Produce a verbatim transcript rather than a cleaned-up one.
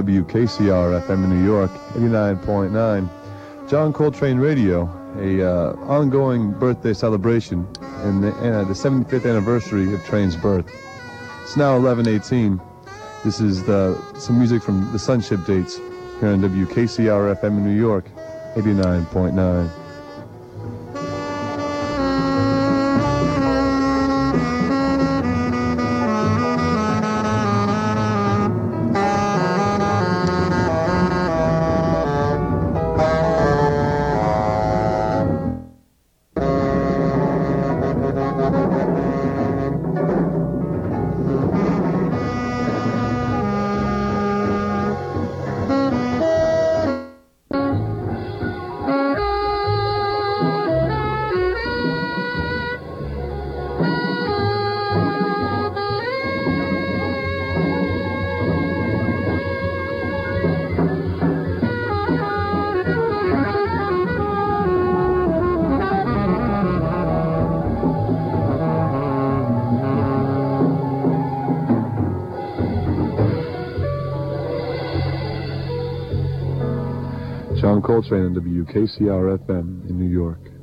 W K C R F M in New York, eighty-nine point nine. John Coltrane Radio, a uh, ongoing birthday celebration in the, uh, the seventy-fifth anniversary of Trane's birth. It's now eleven eighteen. This is the, some music from the Sunship dates here on W K C R F M in New York, eighty-nine point nine. John Coltrane on W K C R F M in New York.